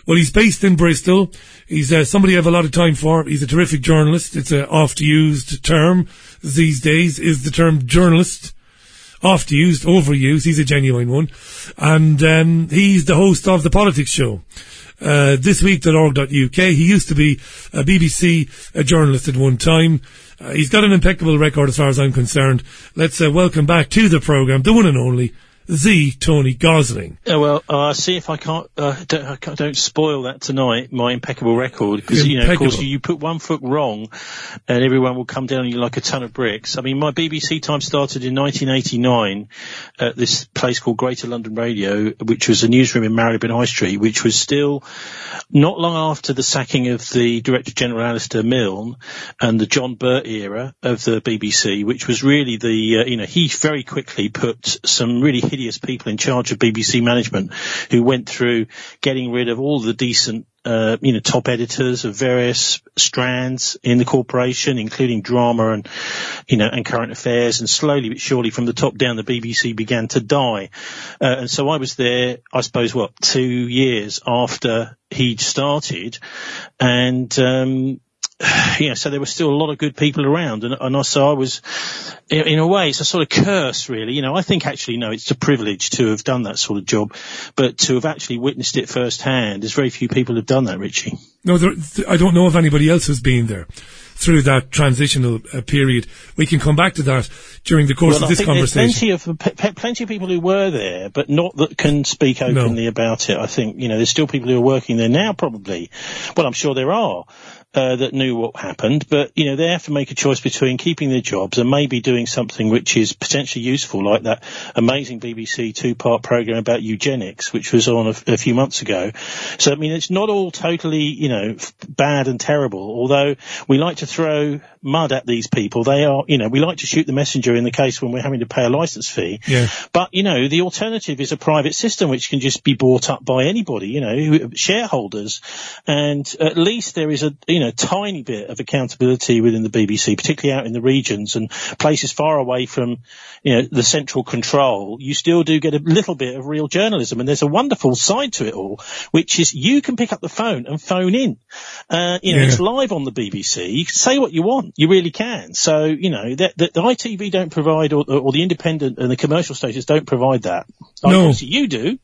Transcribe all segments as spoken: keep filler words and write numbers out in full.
Well, he's based in Bristol. He's uh, somebody I have a lot of time for. He's a terrific journalist. It's an oft-used term these days, is the term journalist. Oft-used, overused. He's a genuine one. And um, he's the host of The Politics Show. Uh, thisweek dot org dot U K. He used to be a B B C a journalist at one time. Uh, he's got an impeccable record as far as I'm concerned. Let's uh, welcome back to the programme, the one and only, the Tony Gosling. Oh, well, uh, see if I can't, uh, don't, I can't, don't spoil that tonight, my impeccable record, because, you know, of course, you put one foot wrong and everyone will come down on you like a ton of bricks. I mean, my B B C time started in nineteen eighty-nine at this place called Greater London Radio, which was a newsroom in Marylebone High Street, which was still not long after the sacking of the Director General Alistair Milne and the John Burt era of the B B C, which was really the, uh, you know, he very quickly put some really hideous people in charge of B B C management who went through getting rid of all the decent Uh, you know, top editors of various strands in the corporation, including drama and, you know, and current affairs. And slowly but surely from the top down, the B B C began to die. Uh, and so I was there, I suppose, what, two years after he'd started. And, um, yeah, so there were still a lot of good people around, and, and so I was, in, in a way, it's a sort of curse, really. You know, I think actually, no, it's a privilege to have done that sort of job, but to have actually witnessed it firsthand, there's very few people who've done that, Richie. No, there, I don't know of anybody else who's been there through that transitional uh, period. We can come back to that during the course well, of this I think conversation. There's plenty of, p- plenty of people who were there, but not that can speak openly no. about it. I think, you know, there's still people who are working there now, probably. Well, I'm sure there are. Uh, that knew what happened, but, you know, they have to make a choice between keeping their jobs and maybe doing something which is potentially useful, like that amazing B B C two-part programme about eugenics, which was on a, a few months ago. So, I mean, it's not all totally, you know, f- bad and terrible, although we like to throw mud at these people. They are, you know, we like to shoot the messenger in the case when we're having to pay a licence fee. Yeah. But, you know, the alternative is a private system which can just be bought up by anybody, you know, shareholders. And at least there is a, you know, a tiny bit of accountability within the B B C, particularly out in the regions and places far away from, you know, the central control. You still do get a little bit of real journalism, and there's a wonderful side to it all, which is you can pick up the phone and phone in. Uh, you know, yeah. It's live on the B B C. You can say what you want. You really can. So, you know, the, the, the I T V don't provide, or, or the independent and the commercial stations don't provide that. No. Obviously you do.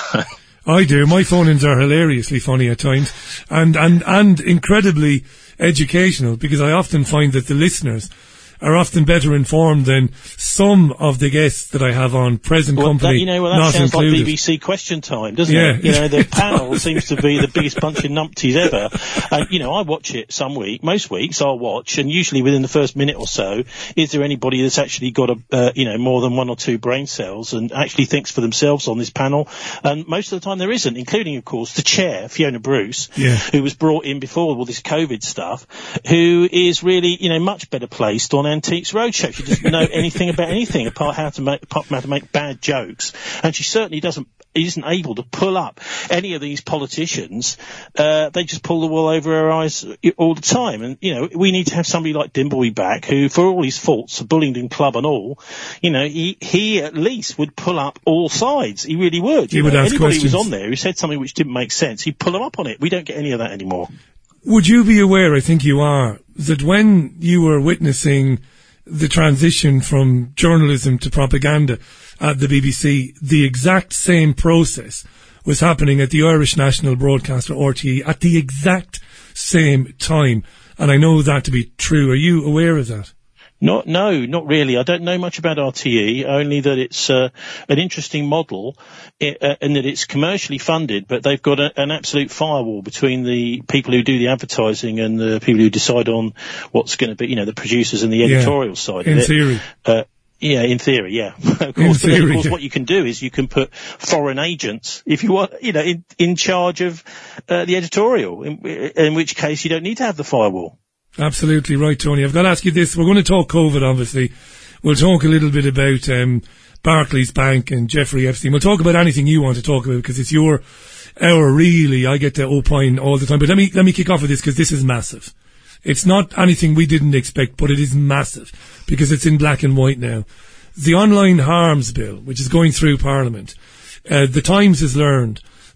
I do. My phone-ins are hilariously funny at times, and, and, and incredibly educational, because I often find that the listeners are often better informed than some of the guests that I have on, present well, company, that, you know, well, that not sounds included. like B B C Question Time, doesn't yeah. it? You know, the panel seems to be the biggest bunch of numpties ever. And, you know, I watch it some week, most weeks I'll watch, and usually within the first minute or so, is there anybody that's actually got a, uh, you know, more than one or two brain cells and actually thinks for themselves on this panel? And most of the time there isn't, including, of course, the chair, Fiona Bruce, yeah. who was brought in before all this COVID stuff, who is really, you know, much better placed on Antiques Roadshow. She doesn't know anything about anything apart how to make apart from how to make bad jokes, and she certainly doesn't isn't able to pull up any of these politicians. Uh, they just pull the wool over her eyes all the time, and you know we need to have somebody like Dimbleby back, who, for all his faults, a Bullingdon club and all, you know, he he at least would pull up all sides. He really would. He you would know, ask anybody questions. who was on there who said something which didn't make sense, he'd pull them up on it. We don't get any of that anymore. Would you be aware, I think you are, that when you were witnessing the transition from journalism to propaganda at the B B C, the exact same process was happening at the Irish National Broadcaster, R T E, at the exact same time? And I know that to be true. Are you aware of that? Not, no, not really. I don't know much about R T E, only that it's uh, an interesting model uh, and that it's commercially funded, but they've got a, an absolute firewall between the people who do the advertising and the people who decide on what's going to be, you know, the producers and the editorial yeah, side in of it. theory. Uh, Yeah, in theory, yeah. of course, in theory, then, of course yeah. what you can do is you can put foreign agents, if you want, you know, in, in charge of uh, the editorial, in, in which case you don't need to have the firewall. Absolutely right, Tony. I've got to ask you this. We're going to talk COVID, obviously. We'll talk a little bit about um, Barclays Bank and Jeffrey Epstein. We'll talk about anything you want to talk about, because it's your hour, really. I get to opine all the time. But let me let me kick off with this, because this is massive. It's not anything we didn't expect, but it is massive, because it's in black and white now. The Online Harms Bill, which is going through Parliament, uh, the Times has learned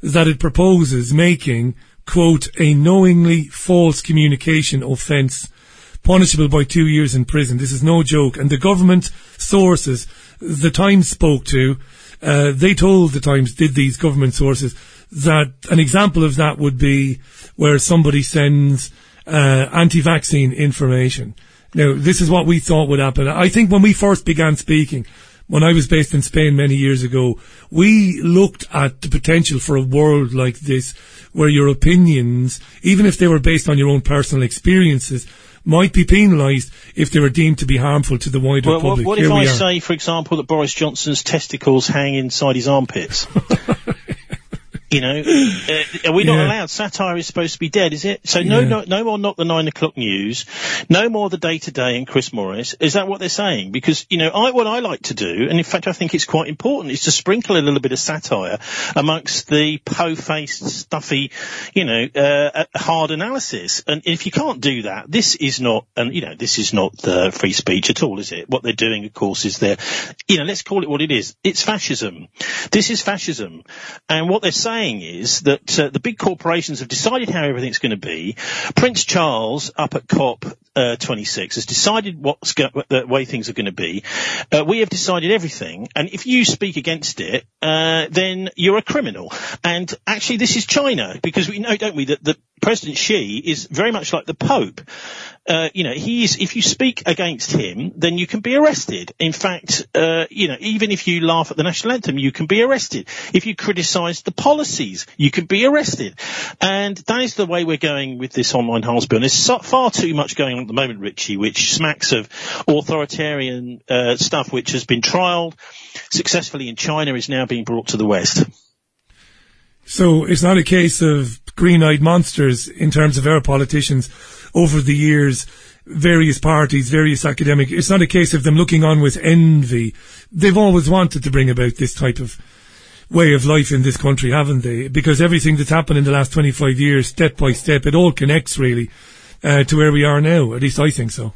that it proposes making, quote, a knowingly false communication offence punishable by two years in prison. This is no joke. And the government sources the Times spoke to, uh, they told the Times, did these government sources, that an example of that would be where somebody sends uh, anti-vaccine information. Now, this is what we thought would happen. I think when we first began speaking, when I was based in Spain many years ago, we looked at the potential for a world like this, where your opinions, even if they were based on your own personal experiences, might be penalised if they were deemed to be harmful to the wider well, public. What, what if I say, for example, that Boris Johnson's testicles hang inside his armpits? You know, uh, are we not yeah. allowed? Satire is supposed to be dead, is it? So no, yeah. no, no more not the nine o'clock news, no more the day to day and Chris Morris. Is that what they're saying? Because, you know, I, what I like to do, and in fact I think it's quite important, is to sprinkle a little bit of satire amongst the po-faced, stuffy, you know, uh, hard analysis. And if you can't do that, this is not, and you know, this is not uh, free speech at all, is it? What they're doing, of course, is they're, you know, let's call it what it is. It's fascism. This is fascism. And what they're saying is that uh, the big corporations have decided how everything's going to be. Prince Charles up at COP uh, twenty-six has decided what's go- the way things are going to be. Uh, we have decided everything, and if you speak against it, uh, then you're a criminal. And actually, this is China, because we know, don't we, that, that President Xi is very much like the Pope. Uh, you know, he is, if you speak against him, then you can be arrested. In fact, uh, you know, even if you laugh at the national anthem, you can be arrested. If you criticise the policies, you can be arrested. And that is the way we're going with this online harms bill. And there's so, far too much going on at the moment, Richie, which smacks of authoritarian, uh, stuff which has been trialled successfully in China, is now being brought to the West. So it's not a case of green-eyed monsters in terms of our politicians over the years, various parties, various academic. It's not a case of them looking on with envy. They've always wanted to bring about this type of way of life in this country, haven't they? Because everything that's happened in the last twenty-five years, step by step, it all connects really uh, to where we are now. At least I think so.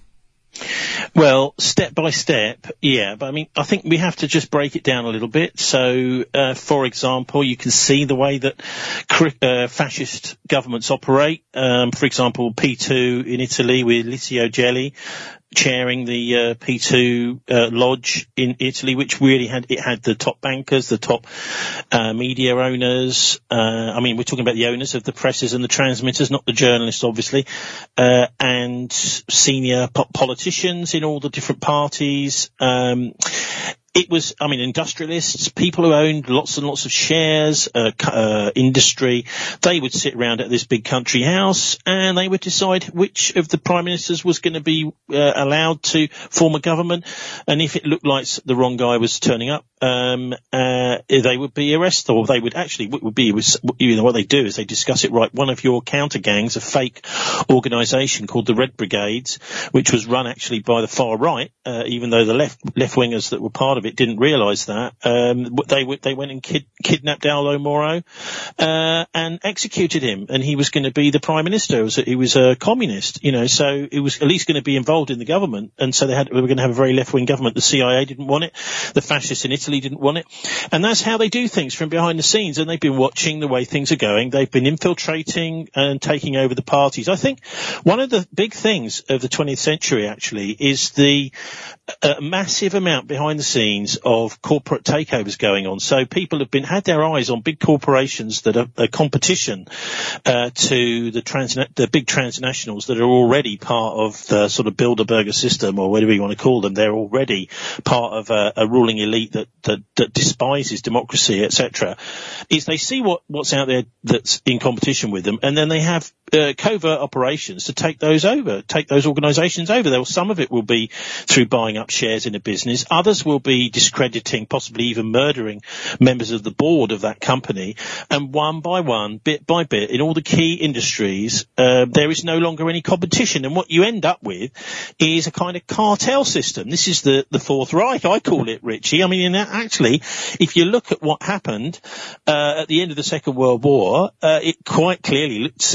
Well, step by step, yeah, but I mean, I think we have to just break it down a little bit. So, uh, for example, you can see the way that uh, fascist governments operate. Um, for example, P two in Italy with Licio Gelli chairing the uh, P two uh, lodge in Italy, which really had, it had the top bankers, the top uh, media owners. Uh, I mean, we're talking about the owners of the presses and the transmitters, not the journalists, obviously, uh, and senior po- politicians in all the different parties. Um, It was, I mean, industrialists, people who owned lots and lots of shares, uh, uh, industry, they would sit around at this big country house and they would decide which of the prime ministers was going to be uh, allowed to form a government. And if it looked like the wrong guy was turning up, um, uh, they would be arrested, or they would actually, what would be, you know, what they do is they discuss it, right, one of your counter gangs, a fake organisation called the Red Brigades, which was run actually by the far right, uh, even though the left, left-wingers that were part of it didn't realise that. Um, they w- they went and kid- kidnapped Aldo Moro uh, and executed him, and he was going to be the prime minister. He was, a, he was a communist, you know, so he was at least going to be involved in the government. And so they had they were going to have a very left-wing government. The C I A didn't want it. The fascists in Italy didn't want it. And that's how they do things from behind the scenes. And they've been watching the way things are going. They've been infiltrating and taking over the parties. I think one of the big things of the twentieth century actually is the uh, massive amount behind the scenes of corporate takeovers going on. So people have been had their eyes on big corporations that are a competition uh, to the trans the big transnationals that are already part of the sort of Bilderberger system, or whatever you want to call them. They're already part of a, a ruling elite that, that that despises democracy, et cetera. Is they see what what's out there that's in competition with them, and then they have uh, covert operations to take those over, take those organisations over. There, some of it will be through buying up shares in a business. Others will be discrediting, possibly even murdering members of the board of that company. And one by one, bit by bit, in all the key industries, uh, there is no longer any competition. And what you end up with is a kind of cartel system. This is the, the Fourth Reich, I call it, Richie. I mean, actually, if you look at what happened uh, at the end of the Second World War, uh, it quite clearly seems to me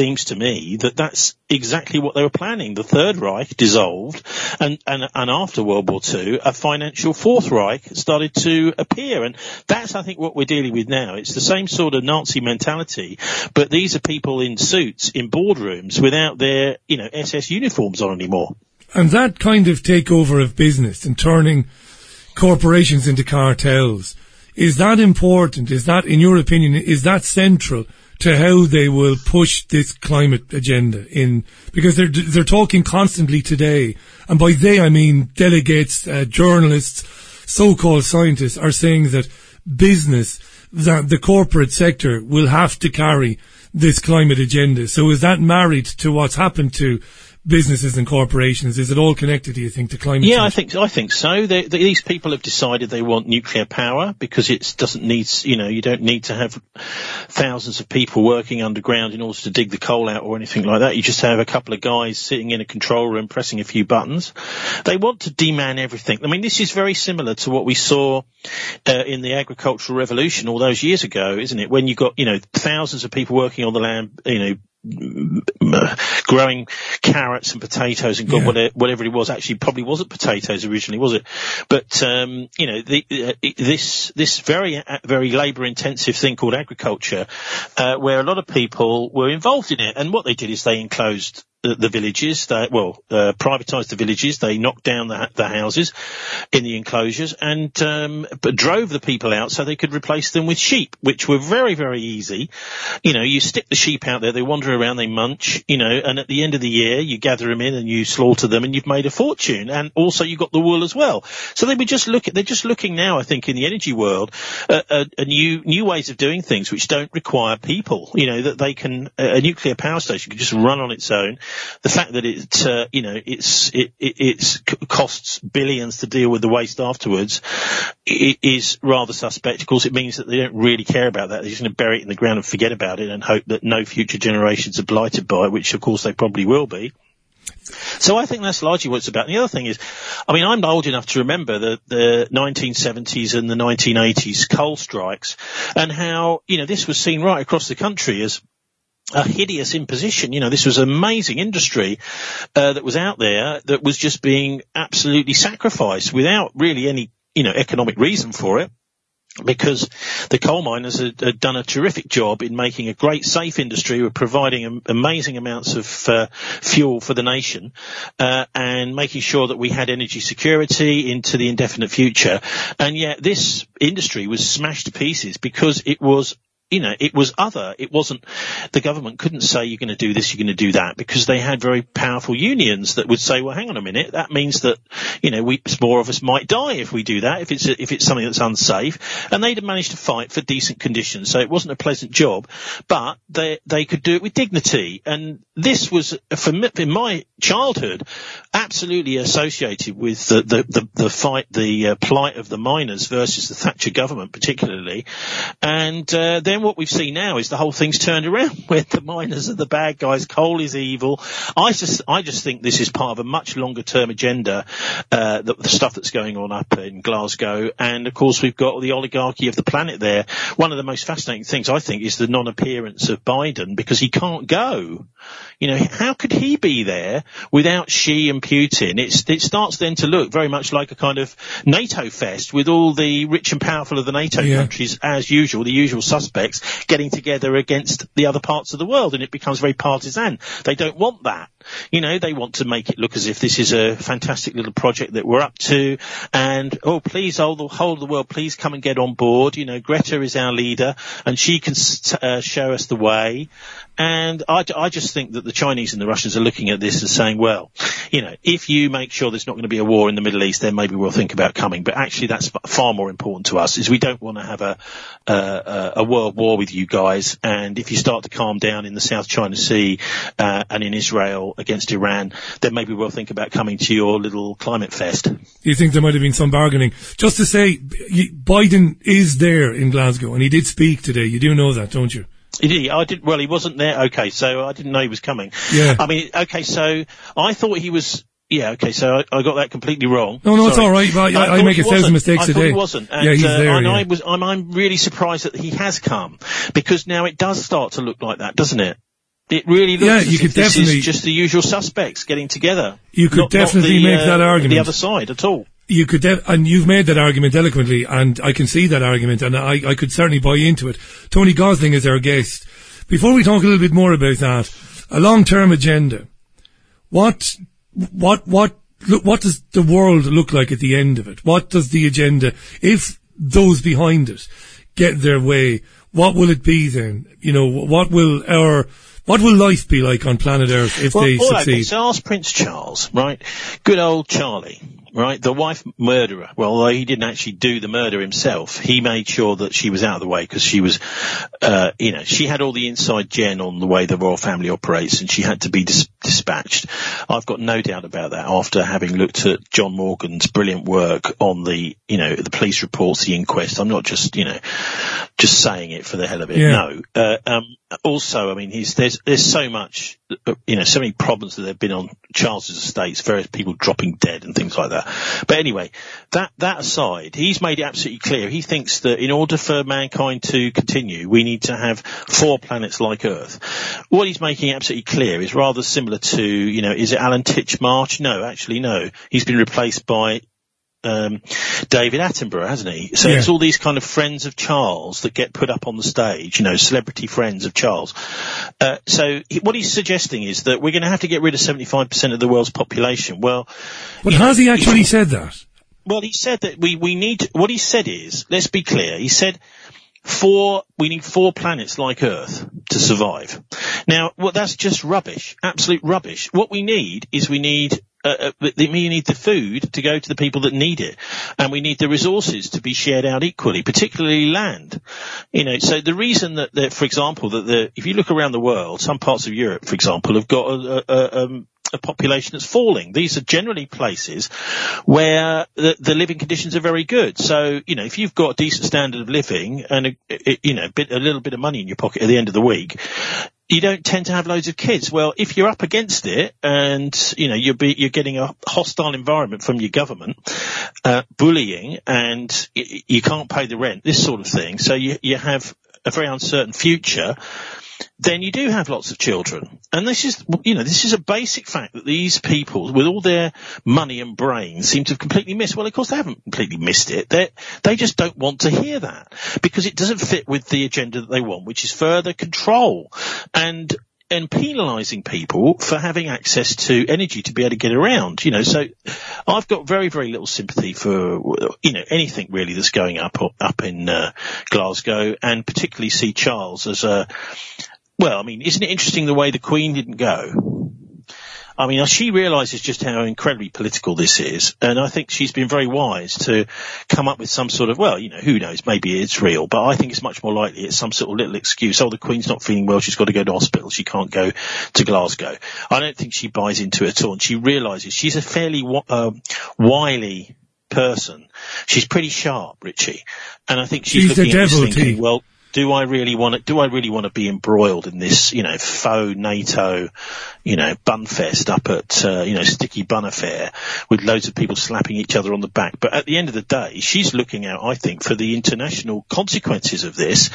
me that that's exactly what they were planning. The Third Reich dissolved, and, and, and after World War Two, a financial Fourth Reich started to appear. And that's, I think, what we're dealing with now. It's the same sort of Nazi mentality, but these are people in suits in boardrooms without their, you know, S S uniforms on anymore. And that kind of takeover of business and turning corporations into cartels, is that important? Is that, in your opinion, is that central to how they will push this climate agenda in? Because they're they're talking constantly today, and by they I mean delegates, uh, journalists, so-called scientists are saying that business, that the corporate sector will have to carry this climate agenda. So is that married to what's happened to businesses and corporations? Is it all connected, do you think, to climate yeah, change? I think I think so. They, they, these people have decided they want nuclear power because it doesn't need, you know, you don't need to have thousands of people working underground in order to dig the coal out or anything like that. You just have a couple of guys sitting in a control room pressing a few buttons. They want to demand everything. I mean, this is very similar to what we saw uh, in the agricultural revolution all those years ago, isn't it? When you got, you know, thousands of people working on the land, you know, growing carrots and potatoes and God, yeah. whatever, whatever it was. Actually, probably wasn't potatoes originally, was it? But um, you know, the, uh, this this very uh, very labour-intensive thing called agriculture, uh, where a lot of people were involved in it, and what they did is they enclosed the, the villages. They, well, uh, privatised the villages. They knocked down the, the houses in the enclosures and um, but drove the people out so they could replace them with sheep, which were very very easy. You know, you stick the sheep out there, they wander around, they munch, you know, and at the end of the year you gather them in and you slaughter them and you've made a fortune, and also you got the wool as well. So they were just look at, they're just looking now, I think, in the energy world, at uh, a new new ways of doing things which don't require people. You know, that they can, a nuclear power station can just run on its own. The fact that it, uh, you know, it's it, it it's costs billions to deal with the waste afterwards, it is rather suspect. Of course, it means that they don't really care about that. They're just going to bury it in the ground and forget about it and hope that no future generations are blighted by it, which of course they probably will be. So I think that's largely what it's about. And the other thing is, I mean, I'm old enough to remember the, the nineteen seventies and the nineteen eighties coal strikes, and how, you know, this was seen right across the country as a hideous imposition. You know, this was an amazing industry uh, that was out there that was just being absolutely sacrificed without really any, you know, economic reason for it, because the coal miners had, had done a terrific job in making a great safe industry, with providing um, amazing amounts of uh, fuel for the nation, uh, and making sure that we had energy security into the indefinite future. And yet this industry was smashed to pieces because it was, you know, it was other. It wasn't, the government couldn't say you're going to do this, you're going to do that, because they had very powerful unions that would say, well, hang on a minute, that means that, you know, we, more of us might die if we do that, if it's, a, if it's something that's unsafe. And they'd have managed to fight for decent conditions. So it wasn't a pleasant job, but they, they could do it with dignity. And this was, for me, in my childhood, absolutely associated with the, the, the, the fight, the uh, plight of the miners versus the Thatcher government particularly. And, uh, then what we've seen now is the whole thing's turned around, where the miners are the bad guys, coal is evil. I just, I just think this is part of a much longer term agenda, uh, the, the stuff that's going on up in Glasgow. And of course we've got the oligarchy of the planet there. One of the most fascinating things, I think, is the non-appearance of Biden, because he can't go. You know, how could he be there without Xi and Putin? It's, it starts then to look very much like a kind of NATO fest, with all the rich and powerful of the NATO yeah. countries, as usual, the usual suspects, getting together against the other parts of the world, and it becomes very partisan. They don't want that. You know, they want to make it look as if this is a fantastic little project that we're up to, and, oh, please, all the whole of the world, please come and get on board. You know, Greta is our leader, and she can uh, show us the way. And I, I just think that the Chinese and the Russians are looking at this and saying, well, you know, if you make sure there's not going to be a war in the Middle East, then maybe we'll think about coming. But actually, that's far more important to us, is we don't want to have a, a, a world war with you guys. And if you start to calm down in the South China Sea uh, and in Israel against Iran, then maybe we'll think about coming to your little climate fest. You think there might have been some bargaining? Just to say, Biden is there in Glasgow, and he did speak today. You do know that, don't you? Did he? I did. Well, he wasn't there. Okay, so I didn't know he was coming. Yeah. I mean, okay, so I thought he was. Yeah, okay, so I, I got that completely wrong. No, no, Sorry. It's all right. I, I, I make a thousand mistakes I a day. I thought he wasn't. And, yeah, he's uh, there. And yeah. I was. I'm, I'm really surprised that he has come, because now it does start to look like that, doesn't it? It really looks yeah, as you if could this definitely, is just the usual suspects getting together. You could not, definitely not the, make uh, that argument. The other side at all. You could, def- and you've made that argument eloquently, and I can see that argument, and I, I could certainly buy into it. Tony Gosling is our guest. Before we talk a little bit more about that, a long-term agenda. What, what, what, look, what does the world look like at the end of it? What does the agenda, if those behind it get their way, what will it be then? You know, what will our, what will life be like on planet Earth if well, they all succeed? Okay, so ask Prince Charles, right? Good old Charlie, right? The wife murderer. Well, although he didn't actually do the murder himself, he made sure that she was out of the way because she was, uh, you know, she had all the inside gen on the way the royal family operates, and she had to be dis- dispatched. I've got no doubt about that after having looked at John Morgan's brilliant work on the, you know, the police reports, the inquest. I'm not just, you know, just saying it for the hell of it. Yeah. No. Uh, um, also, I mean, he's, there's, there's so much, you know, so many problems that there have been on Charles's estates, various people dropping dead and things like that. But anyway, that, that aside, he's made it absolutely clear. He thinks that in order for mankind to continue, we need to have four planets like Earth. What he's making absolutely clear is rather similar to, you know, is it Alan Titchmarsh? No, actually, no. He's been replaced by Um, David Attenborough, hasn't he? So yeah. It's all these kind of friends of Charles that get put up on the stage, you know, celebrity friends of Charles. Uh, so he, what he's suggesting is that we're going to have to get rid of seventy-five percent of the world's population. Well, but has know, he actually he, said that? Well, he said that we, we need, what he said is, let's be clear, he said four, we need four planets like Earth to survive. Now, well, that's just rubbish, absolute rubbish. What we need is we need Uh, uh, we need the food to go to the people that need it, and we need the resources to be shared out equally, particularly land. You know, so the reason that, that for example, that the if you look around the world, some parts of Europe, for example, have got a, a, um, a population that's falling. These are generally places where the, the living conditions are very good. So, you know, if you've got a decent standard of living and a, a, you know, a, bit, a little bit of money in your pocket at the end of the week, you don't tend to have loads of kids. Well, if you're up against it and, you know, you're, be, you're getting a hostile environment from your government, uh, bullying, and y- you can't pay the rent, this sort of thing, so you, you have a very uncertain future, then you do have lots of children. And this is, you know, this is a basic fact that these people, with all their money and brains, seem to have completely missed. Well, of course, they haven't completely missed it. They they just don't want to hear that because it doesn't fit with the agenda that they want, which is further control and and penalising people for having access to energy to be able to get around. You know, so I've got very, very little sympathy for, you know, anything really that's going up up in uh, Glasgow, and particularly see Charles as a, well, I mean, isn't it interesting the way the Queen didn't go? I mean, she realises just how incredibly political this is, and I think she's been very wise to come up with some sort of, well, you know, who knows, maybe it's real, but I think it's much more likely it's some sort of little excuse. Oh, the Queen's not feeling well, she's got to go to hospital, she can't go to Glasgow. I don't think she buys into it at all, and she realises she's a fairly uh, wily person. She's pretty sharp, Richie, and I think she's, she's looking at this thinking, well, do I really want to, do I really want to be embroiled in this, you know, faux NATO, you know, bunfest up at, uh, you know, Sticky Bun affair with loads of people slapping each other on the back? But at the end of the day, she's looking out, I think, for the international consequences of this.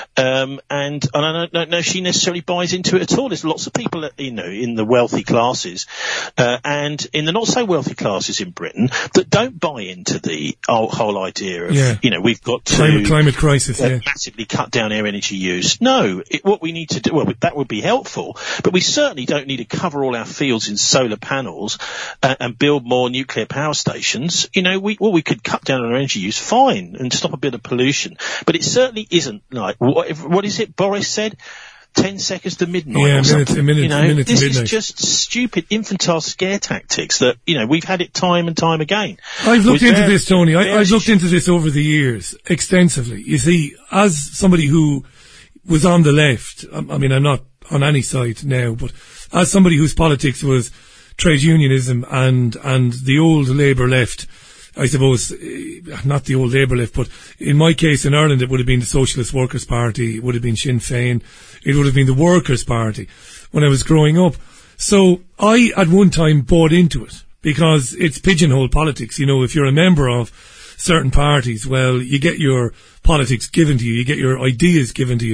Um, and, and I don't, don't know if she necessarily buys into it at all. There's lots of people, you know, in the wealthy classes, uh, and in the not so wealthy classes in Britain that don't buy into the whole, whole idea of, yeah. you know, we've got to climate, climate crisis, uh, yeah. massively cut down our energy use. No, it, what we need to do, well, that would be helpful, but we certainly don't need to cover all our fields in solar panels uh, and build more nuclear power stations. You know, we, well, we could cut down on our energy use, fine, and stop a bit of pollution, but it certainly isn't like, what, what is it Boris said? Ten seconds to midnight yeah, or something. Minute, a minute, you know, a minute this to is just stupid, infantile scare tactics that, you know, we've had it time and time again. I've looked into very, this, Tony. I, I've looked into this over the years extensively. You see, as somebody who was on the left, I mean, I'm not on any side now, but as somebody whose politics was trade unionism and, and the old Labour left, I suppose, not the old Labour left, but in my case in Ireland, it would have been the Socialist Workers' Party, it would have been Sinn Féin, it would have been the Workers' Party when I was growing up. So I, at one time, bought into it because it's pigeonhole politics. You know, if you're a member of certain parties, well, you get your politics given to you, you get your ideas given to you.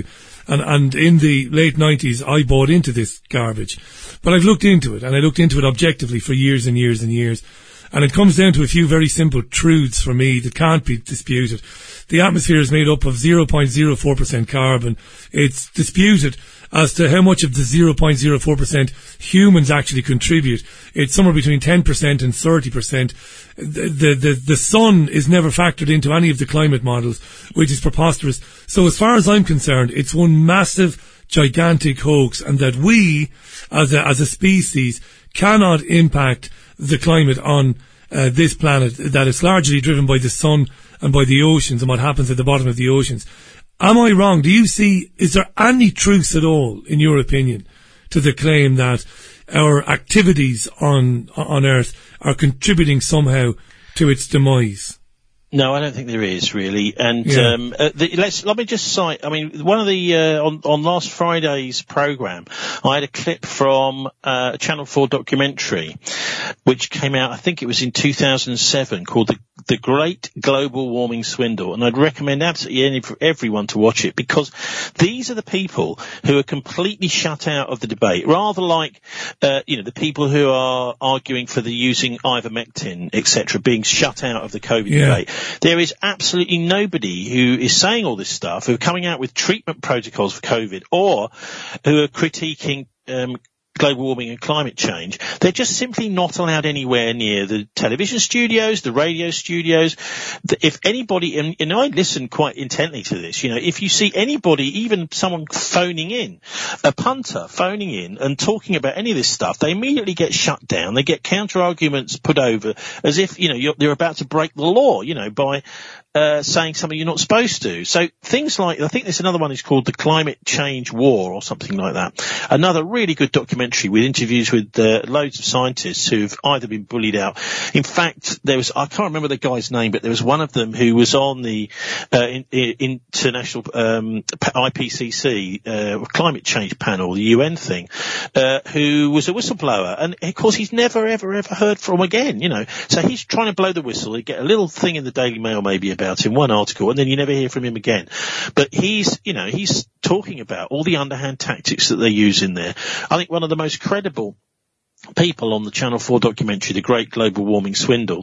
And, and in the late nineties, I bought into this garbage. But I've looked into it, and I looked into it objectively for years and years and years. And it comes down to a few very simple truths for me that can't be disputed. The atmosphere is made up of zero point zero four percent carbon. It's disputed as to how much of the zero point zero four percent humans actually contribute. It's somewhere between ten percent and thirty percent. The, the, the, the sun is never factored into any of the climate models, which is preposterous. So as far as I'm concerned, it's one massive, gigantic hoax, and that we, as a, as a species, cannot impact the climate on uh, this planet that is largely driven by the sun and by the oceans and what happens at the bottom of the oceans. Am I wrong? Do you see, is there any truth at all, in your opinion, to the claim that our activities on on Earth are contributing somehow to its demise? No, I don't think there is really. And yeah. um, uh, the, let's let me just cite. I mean, one of the uh, on on last Friday's program, I had a clip from uh, a Channel four documentary, which came out. I think it was in two thousand seven, called the the Great Global Warming Swindle, and I'd recommend absolutely any, for everyone to watch it, because these are the people who are completely shut out of the debate. Rather like uh, you know the people who are arguing for the using ivermectin, et cetera, being shut out of the COVID yeah. debate. There is absolutely nobody who is saying all this stuff, who are coming out with treatment protocols for COVID, or who are critiquing um, global warming and climate change. They're just simply not allowed anywhere near the television studios, the radio studios. If anybody, and, and I listen quite intently to this, you know, if you see anybody, even someone phoning in, a punter phoning in and talking about any of this stuff, they immediately get shut down. They get counter arguments put over as if, you know, you're, they're about to break the law, you know, by Uh, saying something you're not supposed to. So things like, I think there's another one is called The Climate Change War or something like that. Another really good documentary with interviews with uh, loads of scientists who've either been bullied out. In fact, there was, I can't remember the guy's name, but there was one of them who was on the uh, in, in, international um, I P C C uh, climate change panel, the U N thing, uh, who was a whistleblower. And of course he's never, ever, ever heard from again, you know. So he's trying to blow the whistle. He get a little thing in the Daily Mail maybe about in one article, and then you never hear from him again. But he's, you know, he's talking about all the underhand tactics that they use in there. I think one of the most credible people on the Channel four documentary, The Great Global Warming Swindle,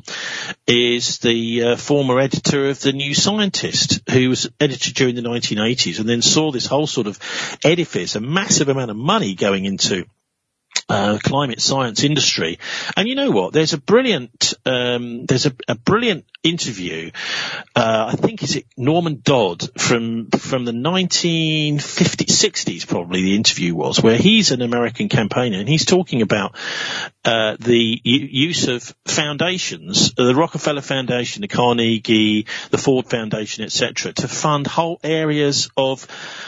is the uh, former editor of The New Scientist, who was editor during the nineteen eighties and then saw this whole sort of edifice, a massive amount of money going into Uh, climate science industry. And you know what? There's a brilliant, um, there's a, a brilliant interview. Uh, I think is it Norman Dodd from, from the nineteen fifties, sixties probably the interview was, where he's an American campaigner and he's talking about, uh, the u- use of foundations, uh, the Rockefeller Foundation, the Carnegie, the Ford Foundation, et cetera, to fund whole areas of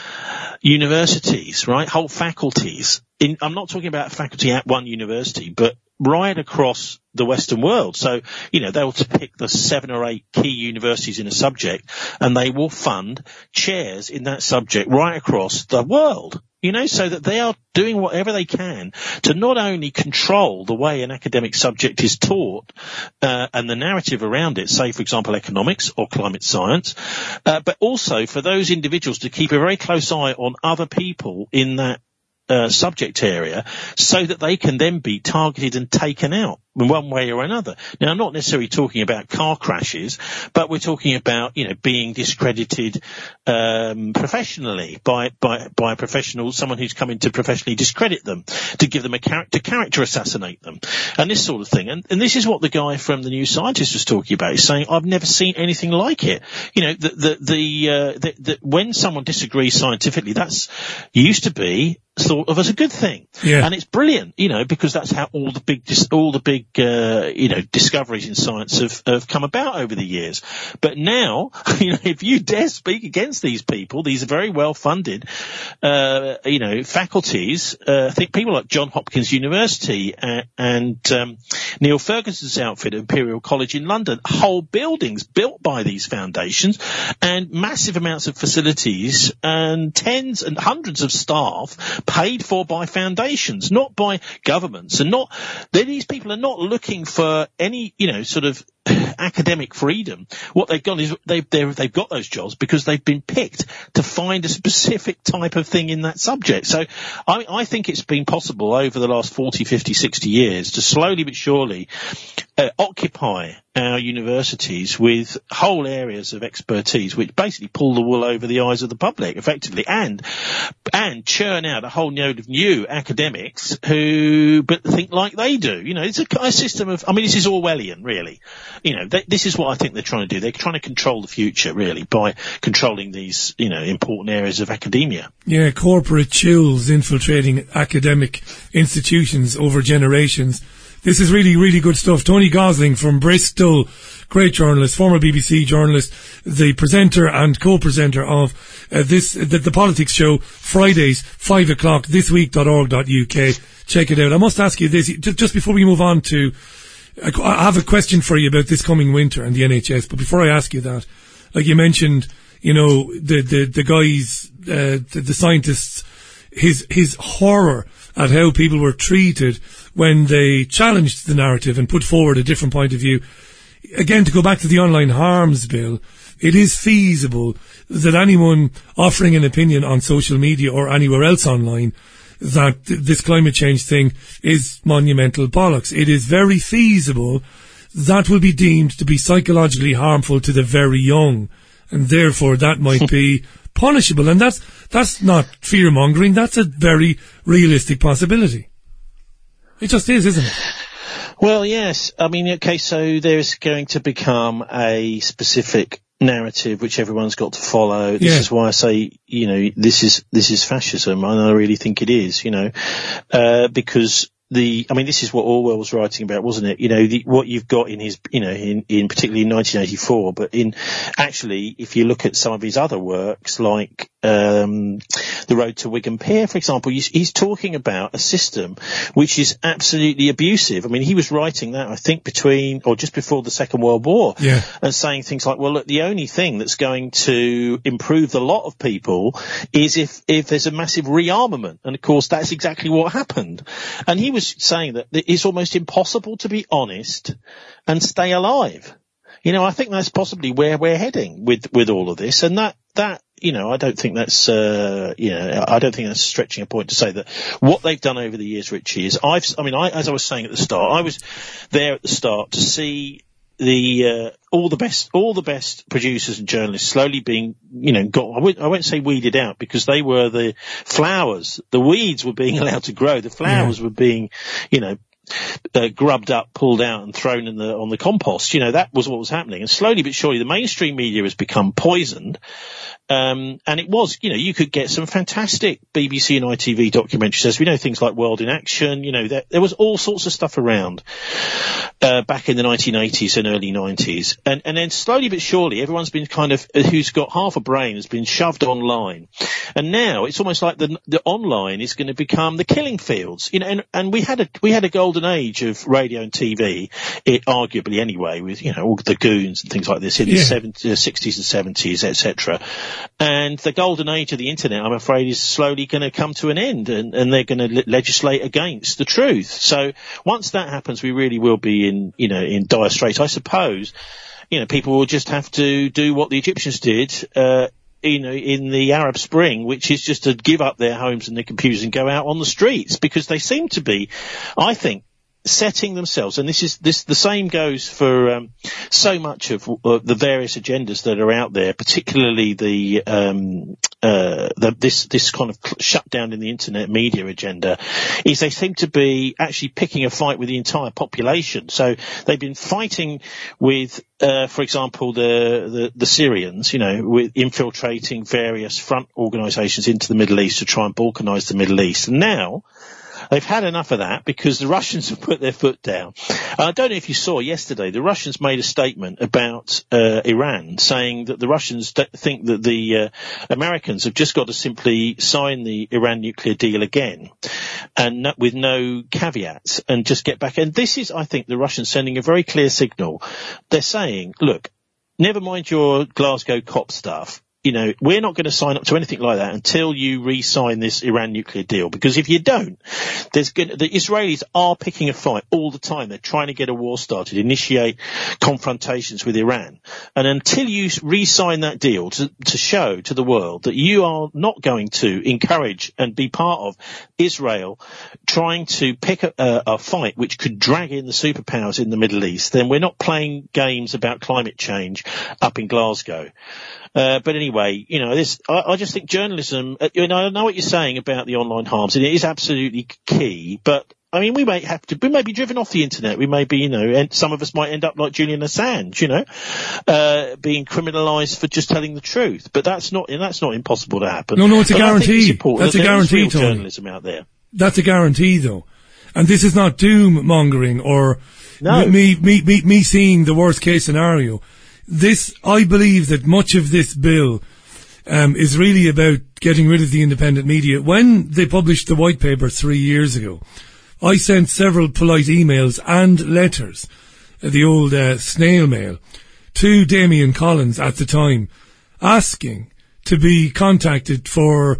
universities, right? Whole faculties. In, I'm not talking about a faculty at one university, but right across the Western world. So, you know, they'll pick the seven or eight key universities in a subject and they will fund chairs in that subject right across the world, you know, so that they are doing whatever they can to not only control the way an academic subject is taught, uh, and the narrative around it, say, for example, economics or climate science, uh, but also for those individuals to keep a very close eye on other people in that Uh, subject area so that they can then be targeted and taken out in one way or another. Now, I'm not necessarily talking about car crashes, but we're talking about, you know, being discredited um, professionally by, by, by a professional, someone who's coming to professionally discredit them, to give them a character, character assassinate them, and this sort of thing. And, and this is what the guy from The New Scientist was talking about. He's saying, I've never seen anything like it. You know, the, the, the, uh, the, the when someone disagrees scientifically, that's used to be thought of as a good thing. Yeah. And it's brilliant, you know, because that's how all the big, all the big, uh, you know, discoveries in science have, have come about over the years. But now, you know, if you dare speak against these people, these are very well funded, uh, you know, faculties, uh, I think people like Johns Hopkins University and, and um, Neil Ferguson's outfit at Imperial College in London, whole buildings built by these foundations and massive amounts of facilities and tens and hundreds of staff paid for by foundations, not by governments, and not, these people are not looking for any, you know, sort of academic freedom. What they've done is they've, they've got those jobs because they've been picked to find a specific type of thing in that subject. So I, I think it's been possible over the last forty, fifty, sixty years to slowly but surely uh, occupy our universities with whole areas of expertise which basically pull the wool over the eyes of the public effectively, and and churn out a whole load of new academics who but think like they do. You know, it's a, a system of, I mean, this is Orwellian, really. You know, they, this is what I think they're trying to do. They're trying to control the future, really, by controlling these, you know, important areas of academia. Yeah, corporate chills infiltrating academic institutions over generations. This is really, really good stuff. Tony Gosling from Bristol, great journalist, former B B C journalist, the presenter and co-presenter of uh, this, the, the Politics Show, Fridays, five o'clock, this week dot org dot U K. Check it out. I must ask you this, just before we move on to, I have a question for you about this coming winter and the N H S, but before I ask you that, like you mentioned, you know, the, the, the guys, uh, the, the scientists, his, his horror at how people were treated when they challenged the narrative and put forward a different point of view. Again, to go back to the online harms bill, it is feasible that anyone offering an opinion on social media or anywhere else online that th- this climate change thing is monumental bollocks. It is very feasible that will be deemed to be psychologically harmful to the very young, and therefore that might be punishable. And that's that's not fear-mongering. That's a very realistic possibility. It just is, isn't it? Well, yes. I mean, okay, so there's going to become a specific narrative which everyone's got to follow. This yeah. is why I say, you know, this is this is fascism, and I really think it is, you know, uh, because the, I mean, this is what Orwell was writing about, wasn't it? You know, the, what you've got in his, you know, in, in particularly in nineteen eighty-four, but in actually, if you look at some of his other works, like um The Road to Wigan Pier, for example, he's, he's talking about a system which is absolutely abusive. I mean, he was writing that, I think, between or just before the Second World War, yeah. and saying things like, well, look, the only thing that's going to improve the lot of people is if if there's a massive rearmament, and of course that's exactly what happened. And he was saying that it's almost impossible to be honest and stay alive. You know, I think that's possibly where we're heading with, with all of this. And that, that, you know, I don't think that's, uh, you know, I don't think that's stretching a point to say that what they've done over the years, Richie, is I've, I mean, I, as I was saying at the start, I was there at the start to see the, uh, all the best, all the best producers and journalists slowly being, you know, got, I won't, I won't say weeded out, because they were the flowers. The weeds were being allowed to grow. The flowers yeah. were being, you know, Uh, grubbed up, pulled out, and thrown in the on the compost. You know, that was what was happening. And slowly but surely, the mainstream media has become poisoned. Um, and it was, you know, you could get some fantastic B B C and I T V documentaries. As we know, things like World in Action. You know, there, there was all sorts of stuff around uh, back in the nineteen eighties and early nineties. And and then slowly but surely, everyone's been kind of who's got half a brain has been shoved online. And now it's almost like the the online is going to become the killing fields. You know, and and we had a we had a golden age of radio and T V, it, arguably anyway, with, you know, all the goons and things like this in yeah. the seventies, sixties and seventies, et cetera. And the golden age of the internet, I'm afraid, is slowly going to come to an end, and, and they're going to le- legislate against the truth. So once that happens, we really will be in, you know, in dire straits. I suppose, you know, people will just have to do what the Egyptians did, uh, you know, in the Arab Spring, which is just to give up their homes and their computers and go out on the streets, because they seem to be, I think, setting themselves, and this is this the same goes for um, so much of uh, the various agendas that are out there, particularly the um, uh, the, this this kind of shutdown in the internet media agenda, is they seem to be actually picking a fight with the entire population. So they've been fighting with, uh, for example, the, the the Syrians, you know, with infiltrating various front organisations into the Middle East to try and balkanise the Middle East. And now they've had enough of that, because the Russians have put their foot down. I don't know if you saw yesterday, the Russians made a statement about uh, Iran, saying that the Russians d- think that the uh, Americans have just got to simply sign the Iran nuclear deal again, and no, with no caveats, and just get back. And this is, I think, the Russians sending a very clear signal. They're saying, look, never mind your Glasgow COP stuff. you know, we're not going to sign up to anything like that until you re-sign this Iran nuclear deal. Because if you don't, there's going to, the Israelis are picking a fight all the time. They're trying to get a war started, initiate confrontations with Iran. And until you re-sign that deal to, to show to the world that you are not going to encourage and be part of Israel trying to pick a, a, a fight which could drag in the superpowers in the Middle East, then we're not playing games about climate change up in Glasgow. Uh, but anyway, you know, this, I, I just think journalism, uh, you know, I know what you're saying about the online harms, and it is absolutely key, but I mean, we may have to, we may be driven off the internet. We may be, you know, and some of us might end up like Julian Assange, you know, uh, being criminalised for just telling the truth. But that's not, that's not impossible to happen. No, no, it's a but guarantee. That's that a guarantee, Tony. Journalism out there. That's a guarantee, though. And this is not doom mongering or no. me, me, me, me seeing the worst case scenario. This, I believe that much of this bill, um, is really about getting rid of the independent media. When they published the white paper three years ago, I sent several polite emails and letters, uh, the old uh, snail mail, to Damien Collins at the time, asking to be contacted for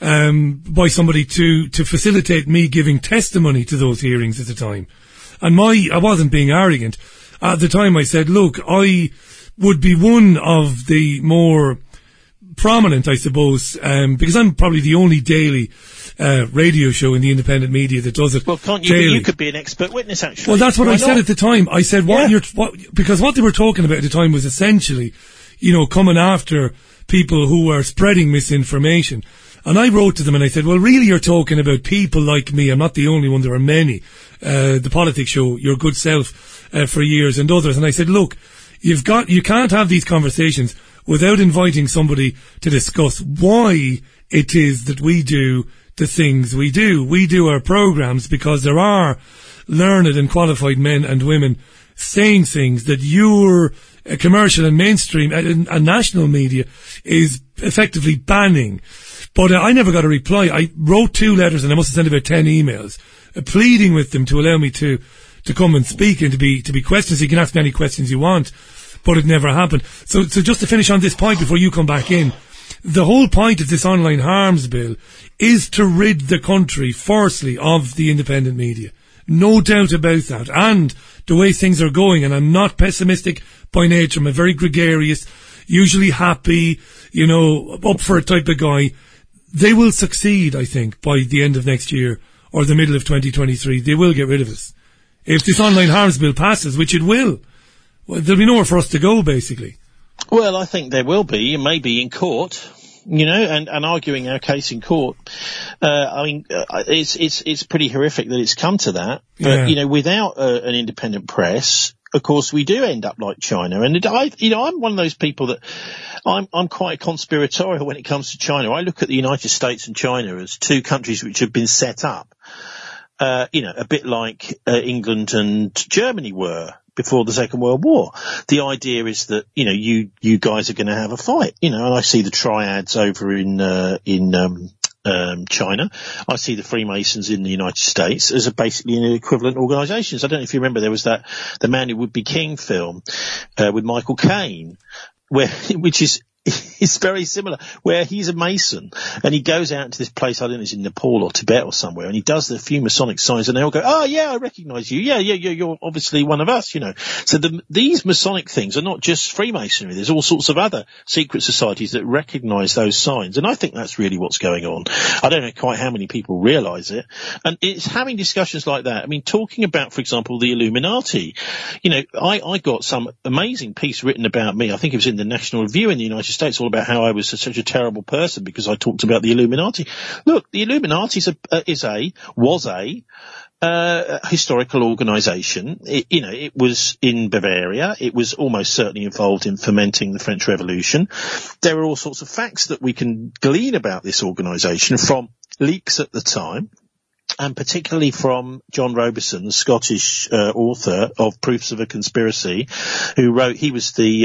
um, by somebody to to facilitate me giving testimony to those hearings at the time. And my I wasn't being arrogant. At the time I said, look, I would be one of the more prominent, I suppose, um, because I'm probably the only daily uh, radio show in the independent media that does it. Well, can't you? Daily. You could be an expert witness, actually. Well, that's what Why I not? said at the time. I said, what Yeah. you're, what, because what they were talking about at the time was essentially, you know, coming after people who were spreading misinformation. And I wrote to them and I said, well, really you're talking about people like me. I'm not the only one. There are many. Uh, the Politics Show, Your Good Self, uh, for years, and others. And I said, look, you've got, you can't have these conversations without inviting somebody to discuss why it is that we do the things we do. We do our programs because there are learned and qualified men and women saying things that your uh, commercial and mainstream and, and national media is effectively banning. But uh, I never got a reply. I wrote two letters and I must have sent about ten emails, uh, pleading with them to allow me to to come and speak and to be to be questions. You can ask me any questions you want, but it never happened. So, so just to finish on this point before you come back in, the whole point of this online harms bill is to rid the country, firstly, of the independent media. No doubt about that. And the way things are going, and I'm not pessimistic by nature, I'm a very gregarious, usually happy, you know, up for it type of guy. They will succeed, I think, by the end of next year or the middle of twenty twenty-three. They will get rid of us. If this online harms bill passes, which it will, well, there'll be nowhere for us to go, basically. Well, I think there will be, maybe in court, you know, and, and arguing our case in court. Uh, I mean, uh, it's, it's, it's pretty horrific that it's come to that. But, Yeah. you know, without uh, an independent press, of course, we do end up like China. And I, you know, I'm one of those people that I'm, I'm quite conspiratorial when it comes to China. I look at the United States and China as two countries which have been set up, uh, you know, a bit like uh, England and Germany were before the Second World War. The idea is that, you know, you, you guys are going to have a fight, you know, and I see the triads over in, uh, in, um, um, China. I see the Freemasons in the United States as a basically an equivalent organisations. I don't know if you remember, there was that, the Man Who Would Be King film, uh, with Michael Caine, where, which is, it's very similar, where he's a Mason and he goes out into this place, I don't know, it's in Nepal or Tibet or somewhere, and he does the few Masonic signs and they all go, oh yeah, I recognise you. Yeah, yeah, yeah, you're obviously one of us, you know. So the, these Masonic things are not just Freemasonry. There's all sorts of other secret societies that recognise those signs. And I think that's really what's going on. I don't know quite how many people realise it. And it's having discussions like that. I mean, talking about, for example, the Illuminati. You know, I, I got some amazing piece written about me. I think it was in the National Review in the United States, all about how I was such a terrible person because I talked about the Illuminati. Look, the Illuminati is a, uh, is a was a uh, historical organisation. It, you know, it was in Bavaria. It was almost certainly involved in fomenting the French Revolution. There are all sorts of facts that we can glean about this organisation from leaks at the time, and particularly from John Robeson, the Scottish uh, author of Proofs of a Conspiracy, who wrote, he was the um,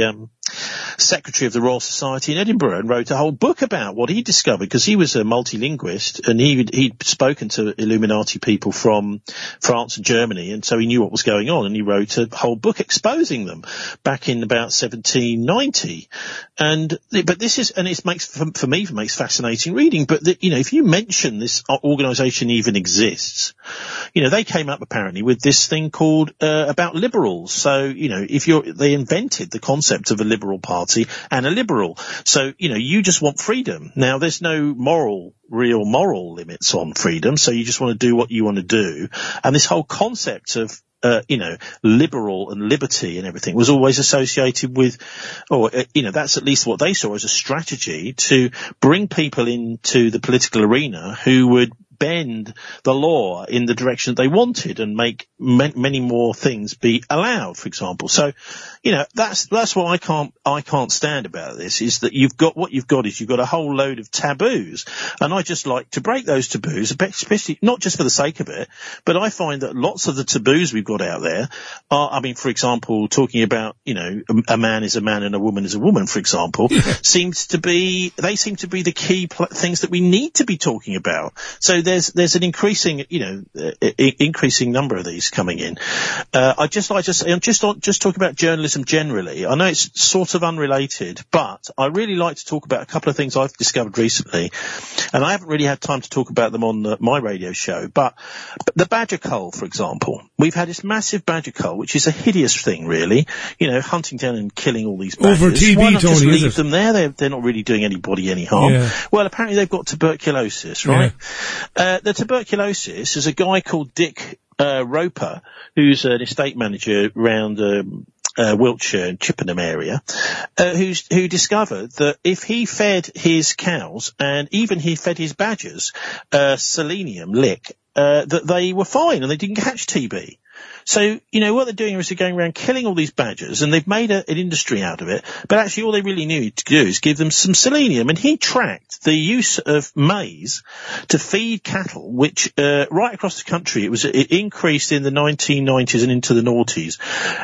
secretary of the Royal Society in Edinburgh and wrote a whole book about what he discovered, because he was a multilinguist and he, he'd spoken to Illuminati people from France and Germany, and so he knew what was going on, and he wrote a whole book exposing them back in about seventeen ninety. And, but this is, and it makes, for, for me, it makes fascinating reading, but the, you know, if you mention this organisation even exists, you know, they came up apparently with this thing called, uh, about liberals. So, you know, if you're, they invented the concept of a liberal party and a liberal. So, you know, you just want freedom. Now, there's no moral, real moral limits on freedom. So you just want to do what you want to do. And this whole concept of, uh, you know, liberal and liberty and everything was always associated with, or, uh, you know, that's at least what they saw as a strategy to bring people into the political arena who would bend the law in the direction that they wanted and make ma- many more things be allowed, for example. So, you know, that's, that's what I can't, I can't stand about this, is that you've got, what you've got is you've got a whole load of taboos. And I just like to break those taboos, especially not just for the sake of it, but I find that lots of the taboos we've got out there are, I mean, for example, talking about, you know, a, a man is a man and a woman is a woman, for example, seems to be, they seem to be the key pl- things that we need to be talking about. So there's, there's an increasing, you know, uh, I- increasing number of these coming in. Uh, I just like to say, I'm just, just talking about journalism generally. I know it's sort of unrelated, but I really like to talk about a couple of things I've discovered recently, and I haven't really had time to talk about them on the, my radio show, but, but the badger cull, for example. We've had this massive badger cull, which is a hideous thing, really, you know, hunting down and killing all these badgers. Over T V, Why not Tony, just leave is it? them there? They're, they're not really doing anybody any harm. Yeah. Well, apparently they've got tuberculosis, right? Yeah. Uh, the tuberculosis is a guy called Dick uh, Roper, who's an estate manager around um, uh, Wiltshire and Chippenham area, uh, who's, who discovered that if he fed his cows and even he fed his badgers uh, selenium lick, uh, that they were fine and they didn't catch T B. So, you know, what they're doing is they're going around killing all these badgers, and they've made a, an industry out of it, but actually all they really need to do is give them some selenium. And he tracked the use of maize to feed cattle, which, uh, right across the country, it was, it increased in the nineteen nineties and into the noughties.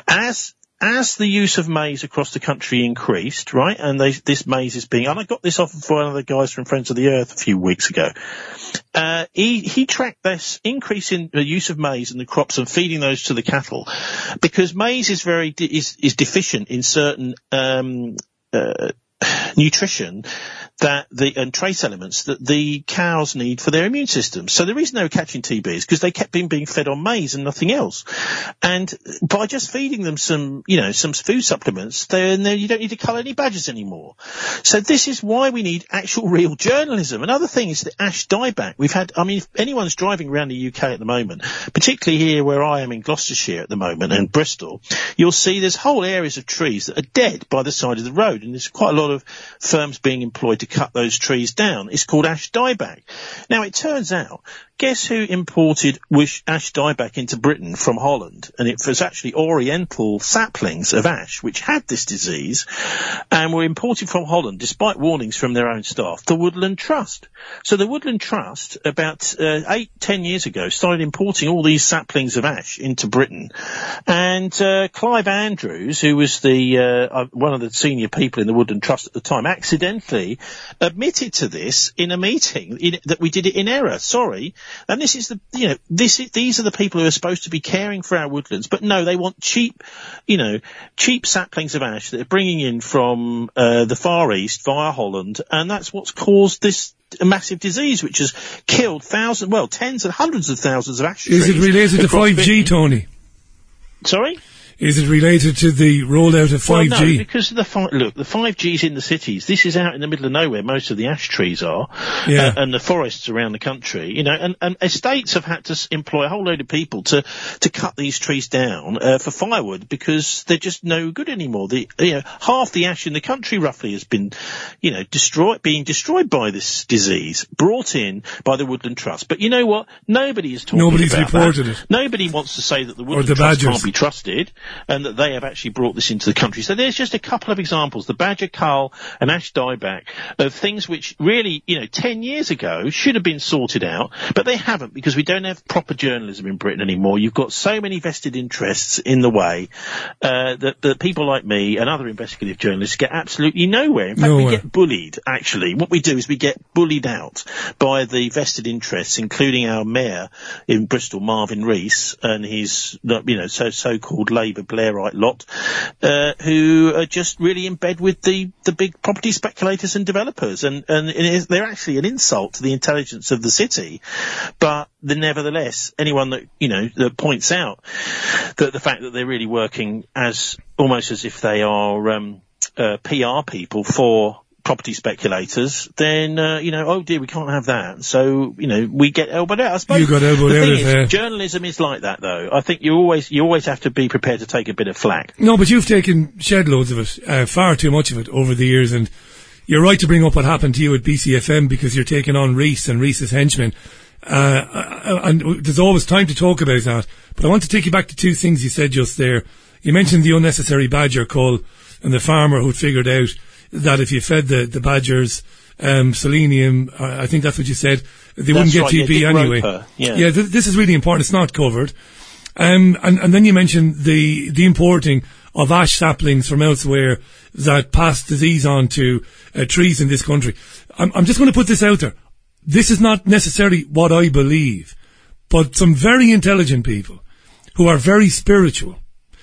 As As the use of maize across the country increased, right, and they, this maize is being, and I got this off of one of the guys from Friends of the Earth a few weeks ago, uh, he, he tracked this increase in the use of maize in the crops and feeding those to the cattle, because maize is very, is, is deficient in certain, um, uh, nutrition that the, and trace elements that the cows need for their immune system. So the reason they were catching T B is because they kept being, being fed on maize and nothing else. And by just feeding them some, you know, some food supplements, then you don't need to cull any badgers anymore. So this is why we need actual real journalism. Another thing is the ash dieback. We've had, I mean, if anyone's driving around the U K at the moment, particularly here where I am in Gloucestershire at the moment and Bristol, you'll see there's whole areas of trees that are dead by the side of the road, and there's quite a lot of firms being employed to cut those trees down. It's called ash dieback. Now, it turns out, guess who imported wish ash dieback into Britain from Holland? And it was actually oriental saplings of ash which had this disease and were imported from Holland despite warnings from their own staff, the Woodland Trust. So the Woodland Trust, about uh, eight, ten years ago, started importing all these saplings of ash into Britain. And uh, Clive Andrews, who was the uh, one of the senior people in the Woodland Trust at the time, accidentally admitted to this in a meeting in, that we did it in error. Sorry. And this is the, you know, this, these are the people who are supposed to be caring for our woodlands, but no, they want cheap, you know, cheap saplings of ash that they're bringing in from, uh, the Far East via Holland, and that's what's caused this massive disease, which has killed thousands, well, tens and hundreds of thousands of ash trees. Is it related to five G, Tony? Sorry? Is it related to the rollout of five G? Well, no, because the fi- look, the five G's in the cities. This is out in the middle of nowhere. Most of the ash trees are, yeah. uh, and the forests around the country. You know, and, and estates have had to s- employ a whole load of people to to cut these trees down uh, for firewood because they're just no good anymore. The you know half the ash in the country roughly has been, you know, destroyed, being destroyed by this disease brought in by the Woodland Trust. But you know what? Nobody is talking Nobody's about reported that. it. Nobody wants to say that the Woodland the Trust badgers. can't be trusted. and that they have actually brought this into the country. So there's just a couple of examples, the badger cull and ash dieback, of things which really, you know, ten years ago should have been sorted out, but they haven't, because we don't have proper journalism in Britain anymore. You've got so many vested interests in the way uh, that, that people like me and other investigative journalists get absolutely nowhere. In fact, nowhere. We get bullied, actually. What we do is we get bullied out by the vested interests, including our mayor in Bristol, Marvin Rees, and his, you know, so so-called Labour Blairite lot, uh, who are just really in bed with the, the big property speculators and developers, and, and it is, they're actually an insult to the intelligence of the city. But the, nevertheless, anyone that, you know, that points out that the fact that they're really working as, almost as if they are, um, uh, P R people for property speculators, then, uh, you know, oh dear, we can't have that. So, you know, we get elbowed out. I suppose you got elbowed the out thing of is, there. Journalism is like that, though. I think you always, you always have to be prepared to take a bit of flack. No, but you've taken shed loads of it, uh, far too much of it over the years, and you're right to bring up what happened to you at B C F M, because you're taking on Rees and Rees's henchmen. Uh, and there's always time to talk about that. But I want to take you back to two things you said just there. You mentioned the unnecessary badger cull and the farmer who'd figured out that if you fed the, the badgers um, selenium, uh, I think that's what you said, they that's wouldn't get right, T B yeah, anyway. Roper, yeah, yeah th- this is really important. It's not covered. Um, and, and then you mentioned the, the importing of ash saplings from elsewhere that pass disease on to uh, trees in this country. I'm, I'm just going to put this out there. This is not necessarily what I believe, but some very intelligent people who are very spiritual,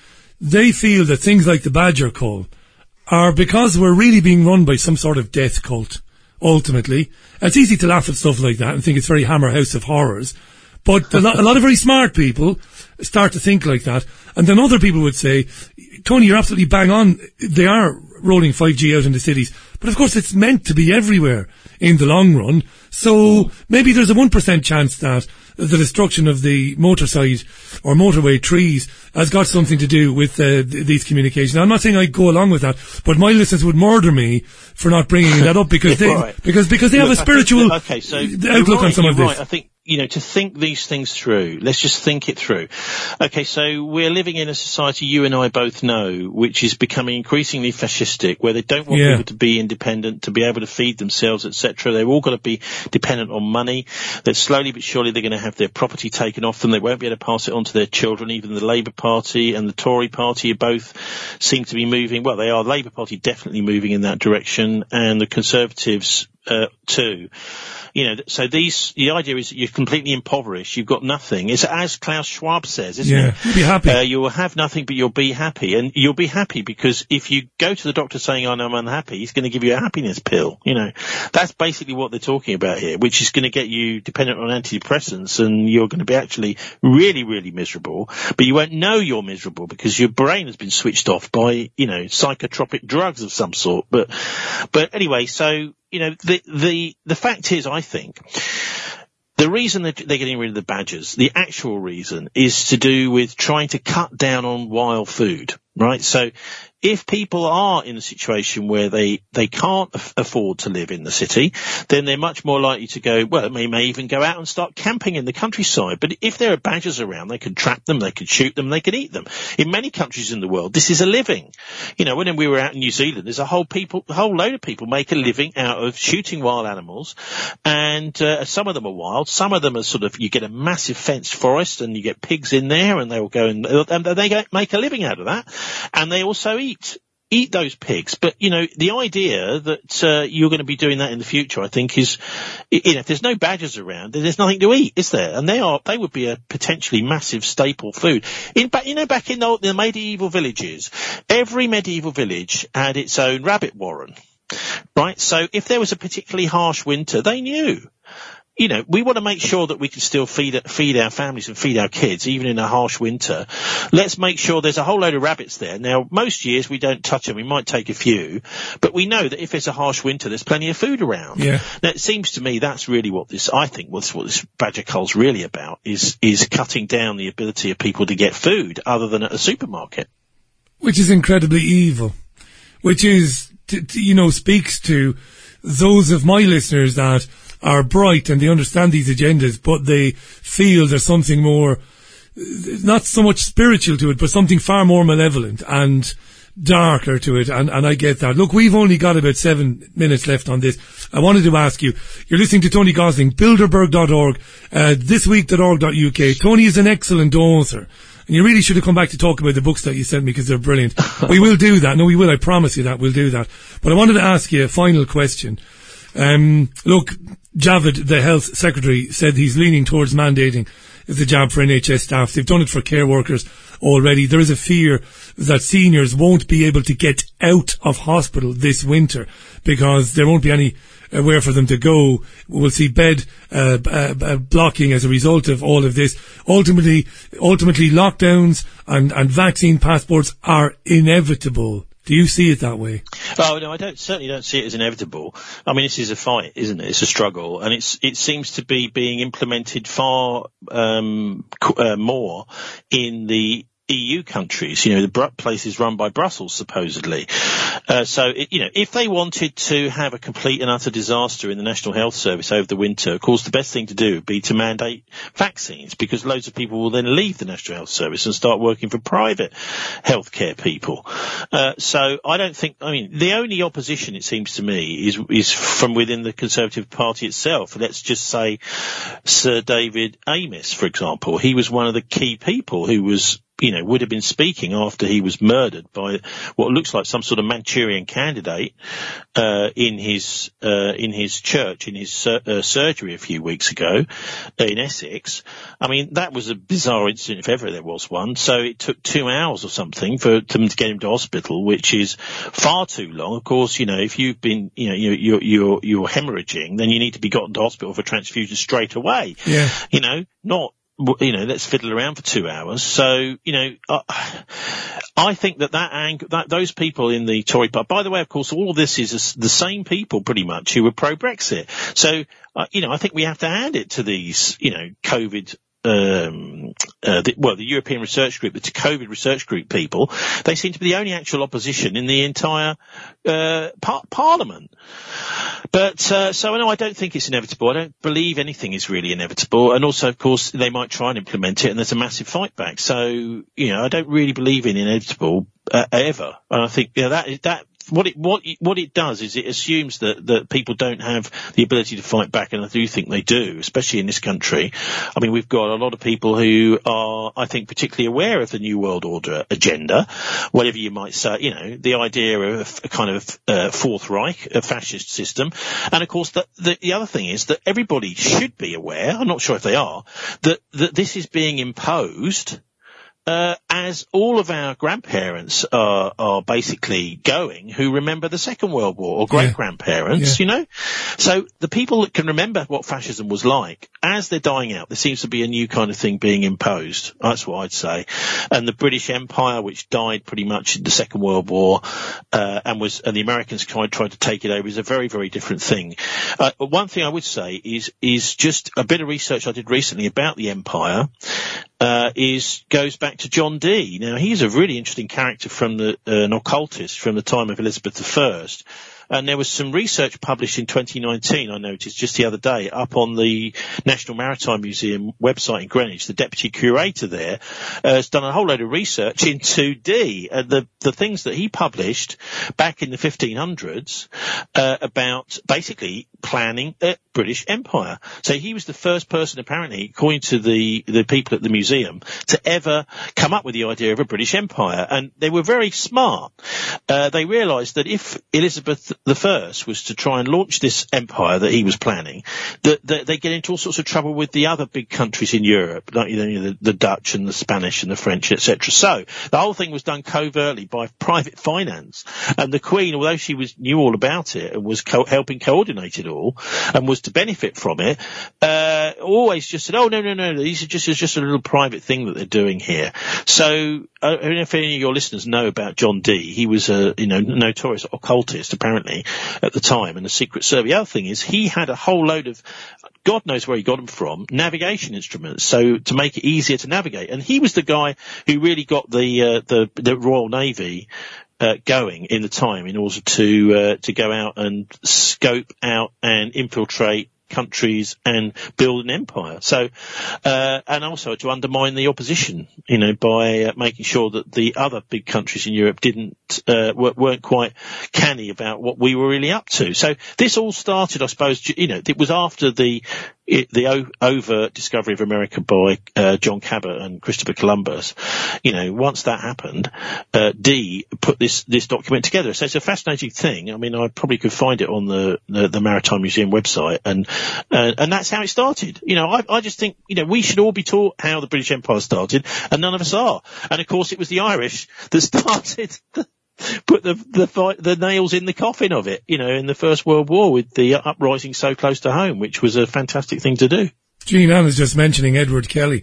they feel that things like the badger cull are because we're really being run by some sort of death cult, ultimately. It's easy to laugh at stuff like that and think it's very Hammer House of Horrors, but a lot, a lot of very smart people start to think like that. And then other people would say, Tony, you're absolutely bang on. They are rolling five G out in the cities. But of course it's meant to be everywhere in the long run. So maybe there's a one percent chance that the destruction of the motorside or motorway trees has got something to do with uh, th- these communications. I'm not saying I'd go along with that, but my listeners would murder me for not bringing that up because they, right. because, because they Look, have a spiritual that, okay, so outlook right, on some of right. this. I think, you know, to think these things through, let's just think it through. Okay, so we're living in a society, you and I both know, which is becoming increasingly fascistic, where they don't want yeah. people to be independent, to be able to feed themselves, et cetera. They've all got to be dependent on money. That slowly but surely they're going to have their property taken off them. They won't be able to pass it on to their children. Even the Labour Party and the Tory Party both seem to be moving. Well, they are. The Labour Party definitely moving in that direction, and the Conservatives uh, too. You know, so these, the idea is that you're completely impoverished. You've got nothing. It's as Klaus Schwab says, isn't yeah, it? You'll be happy. Uh, you will have nothing, but you'll be happy. And you'll be happy because if you go to the doctor saying, oh, no, I'm unhappy, he's going to give you a happiness pill. You know, that's basically what they're talking about here, which is going to get you dependent on antidepressants, and you're going to be actually really, really miserable. But you won't know you're miserable because your brain has been switched off by, you know, psychotropic drugs of some sort. But, but anyway, so, you know, the, the, the fact is, I think, the reason that they're getting rid of the badgers, the actual reason, is to do with trying to cut down on wild food, right? So if people are in a situation where they, they can't af- afford to live in the city, then they're much more likely to go, well, they may even go out and start camping in the countryside. But if there are badgers around, they can trap them, they can shoot them, they can eat them. In many countries in the world, this is a living. You know, when we were out in New Zealand, there's a whole people, a whole load of people make a living out of shooting wild animals. And uh, some of them are wild. Some of them are sort of, you get a massive fenced forest and you get pigs in there, and they will go and, and they go, make a living out of that. And they also eat Eat, eat those pigs. But, you know, the idea that uh, you're going to be doing that in the future, I think, is, you know, if there's no badgers around, then there's nothing to eat, is there? And they are, they would be a potentially massive staple food. In back, you know, back in the, the medieval villages, every medieval village had its own rabbit warren, right? So if there was a particularly harsh winter, they knew. You know, we want to make sure that we can still feed feed our families and feed our kids, even in a harsh winter. Let's make sure there's a whole load of rabbits there. Now, most years we don't touch them. We might take a few, but we know that if it's a harsh winter, there's plenty of food around. Yeah. Now, it seems to me that's really what this, I think, what's what this badger cull's really about, is is cutting down the ability of people to get food other than at a supermarket. Which is incredibly evil. Which is, t- t- you know, speaks to those of my listeners that are bright and they understand these agendas, but they feel there's something more not so much spiritual to it, but something far more malevolent and darker to it, and, and I get that. Look, we've only got about seven minutes left on this. I wanted to ask you, you're listening to Tony Gosling, bilderberg dot org, uh, thisweek dot org dot U K. Tony is an excellent author, and you really should have come back to talk about the books that you sent me, because they're brilliant. We will do that. No, we will. I promise you that. We'll do that. But I wanted to ask you a final question. Um, look, Javid, the health secretary, said he's leaning towards mandating the jab for N H S staff. They've done it for care workers already. There is a fear that seniors won't be able to get out of hospital this winter because there won't be anywhere for them to go. We'll see bed uh, uh, blocking as a result of all of this. Ultimately, ultimately, lockdowns and, and vaccine passports are inevitable. Do you see it that way? Oh, no, I don't, certainly don't see it as inevitable. I mean, this is a fight, isn't it? It's a struggle, and it's, it seems to be being implemented far, um, uh, more in the E U countries, you know, the br- places run by Brussels, supposedly. Uh, so, it, you know, if they wanted to have a complete and utter disaster in the National Health Service over the winter, of course, the best thing to do would be to mandate vaccines, because loads of people will then leave the National Health Service and start working for private healthcare people. Uh, so I don't think, I mean, the only opposition, it seems to me, is, is from within the Conservative Party itself. Let's just say Sir David Amess, for example. He was one of the key people who was, you know, would have been speaking after he was murdered by what looks like some sort of Manchurian candidate, uh, in his, uh, in his church, in his sur- uh, surgery a few weeks ago, uh, in Essex. I mean, that was a bizarre incident if ever there was one. So it took two hours or something for them to get him to hospital, which is far too long. Of course, you know, if you've been, you know, you're, you're, you're, you're hemorrhaging, then you need to be gotten to hospital for transfusion straight away. Yeah. You know, not, you know, let's fiddle around for two hours. So, you know, uh, I think that that, ang- that those people in the Tory party, by the way, of course, all of this is a, the same people pretty much who were pro-Brexit. So, uh, you know, I think we have to hand it to these, you know, COVID Um, uh, the, well, the European Research Group, the COVID Research Group people, they seem to be the only actual opposition in the entire uh, par- Parliament. But uh, so no, I don't think it's inevitable. I don't believe anything is really inevitable. And also, of course, they might try and implement it, and there's a massive fight back. So, you know, I don't really believe in inevitable uh, ever. And I think, you know, that that. What it, what it, what it does is it assumes that, that people don't have the ability to fight back, and I do think they do, especially in this country. I mean, we've got a lot of people who are, I think, particularly aware of the New World Order agenda, whatever you might say, you know, the idea of a kind of uh, Fourth Reich, a fascist system. And of course, the, the, the other thing is that everybody should be aware, I'm not sure if they are, that, that this is being imposed Uh, as all of our grandparents are, are basically going who remember the Second World War, or great-grandparents, yeah. you know? So the people that can remember what fascism was like, as they're dying out, there seems to be a new kind of thing being imposed. That's what I'd say. And the British Empire, which died pretty much in the Second World War, uh, and was, and the Americans tried, tried to take it over, is a very, very different thing. Uh, one thing I would say is, is just a bit of research I did recently about the Empire, uh, is, goes back to John Dee. Now, he's a really interesting character from the, uh, an occultist from the time of Elizabeth the First. And there was some research published in twenty nineteen, I noticed just the other day, up on the National Maritime Museum website in Greenwich. The deputy curator there uh, has done a whole load of research into Dee and the, the things that he published back in the fifteen hundreds uh, about basically planning a British Empire. So he was the first person, apparently, according to the, the people at the museum, to ever come up with the idea of a British Empire. And they were very smart. Uh, they realised that if Elizabeth the First was to try and launch this empire that he was planning, that, that they get into all sorts of trouble with the other big countries in Europe, like you know, the, the Dutch and the Spanish and the French, et cetera. So the whole thing was done covertly by private finance, and the Queen, although she was knew all about it and was co- helping coordinate it all and was to benefit from it, uh, always just said, "Oh no, no, no, these are just it's just a little private thing that they're doing here." So I don't know if any of your listeners know about John Dee. He was a you know notorious occultist, apparently, at the time, and the Secret Service. The other thing is he had a whole load of, God knows where he got them from, navigation instruments, so to make it easier to navigate. And he was the guy who really got the uh, the, the Royal Navy uh, going in the time in order to uh, to go out and scope out and infiltrate countries and build an empire. So, uh, and also to undermine the opposition, you know, by uh, making sure that the other big countries in Europe didn't, uh, weren't quite canny about what we were really up to. So this all started, I suppose, you know, it was after the, it, the o- overt discovery of America by, uh, John Cabot and Christopher Columbus. You know, once that happened, uh, Dee put this, this document together. So it's a fascinating thing. I mean, I probably could find it on the, the, the Maritime Museum website, and, uh, and that's how it started. You know, I, I just think, you know, we should all be taught how the British Empire started, and none of us are. And of course, it was the Irish that started the, put the, the, the nails in the coffin of it, you know, in the First World War with the uprising so close to home, which was a fantastic thing to do. Jean Ann is just mentioning Edward Kelly,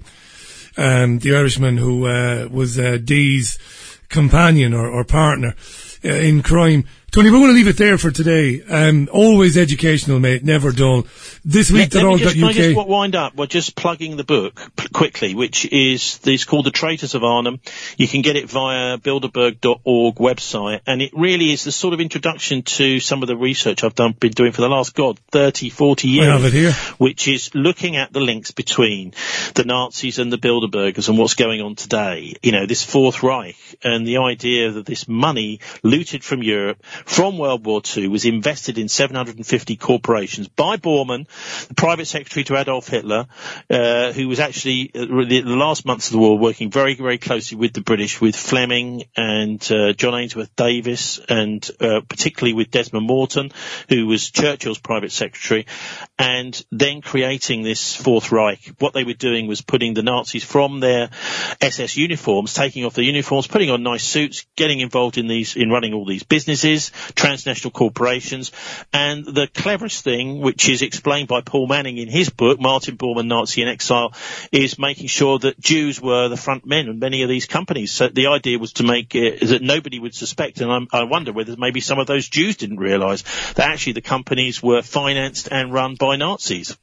um, the Irishman who, uh, was, uh, Dee's companion or, or partner uh, in crime. Tony, we're going to leave it there for today. Um, always educational, mate, never dull. This week, let, let me just, can I just wind up by just plugging the book p- quickly, which is, it's called The Traitors of Arnhem. You can get it via bilderberg dot org website, and it really is the sort of introduction to some of the research I've done, been doing for the last, God, thirty, forty years. I have it here. Which is looking at the links between the Nazis and the Bilderbergers and what's going on today. You know, this Fourth Reich, and the idea that this money looted from Europe from World War Two was invested in seven hundred fifty corporations by Bormann, the private secretary to Adolf Hitler, uh, who was actually uh, the, the last months of the war working very, very closely with the British, with Fleming and uh, John Ainsworth Davis, and uh, particularly with Desmond Morton, who was Churchill's private secretary, and then creating this Fourth Reich. What they were doing was putting the Nazis from their S S uniforms, taking off their uniforms, putting on nice suits, getting involved in these, in running all these businesses, transnational corporations, and the cleverest thing, which is explained by Paul Manning in his book, Martin Bormann, Nazi in Exile, is making sure that Jews were the front men of many of these companies. So the idea was to make it that nobody would suspect, and I'm, I wonder whether maybe some of those Jews didn't realise that actually the companies were financed and run by Nazis.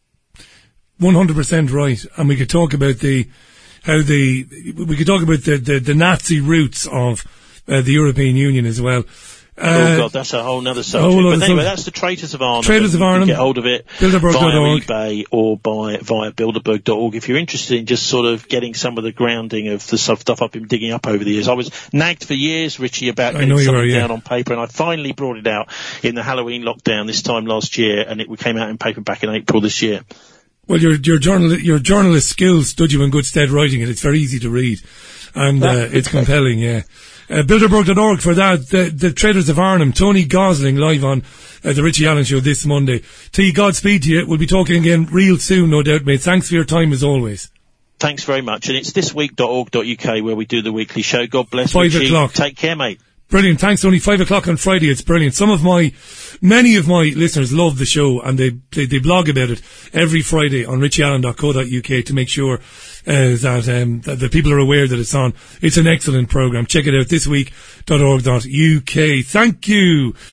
one hundred percent right. And we could talk about the, how the, we could talk about the, the, the Nazi roots of uh, the European Union as well. Uh, oh God, that's a whole other subject. Whole but anyway, that's the Traitors of Arnhem. Traitors of Arnhem. You can get hold of it Bilderberg dot org. via eBay or by, via bilderberg dot org if you're interested in just sort of getting some of the grounding of the stuff I've been digging up over the years. I was nagged for years, Richie, about getting something are, yeah. down on paper, and I finally brought it out in the Halloween lockdown this time last year, and it came out in paperback in April this year. Well, your your journal your journalist skills stood you in good stead writing it. It's very easy to read, and uh, it's compelling. Yeah, uh, bilderberg dot org for that. The, the Traitors of Arnhem. Tony Gosling live on uh, the Richie Allen Show this Monday. T, Godspeed to you. We'll be talking again real soon, no doubt, mate. Thanks for your time as always. Thanks very much, and it's this week dot org dot U K where we do the weekly show. God bless. Five Richie. o'clock. Take care, mate. Brilliant. Thanks. Only five o'clock on Friday. It's brilliant. Some of my, many of my listeners love the show, and they, they, they blog about it every Friday on richie allen dot co dot U K to make sure, uh, that, um, that the people are aware that it's on. It's an excellent program. Check it out, this week dot org dot U K. Thank you.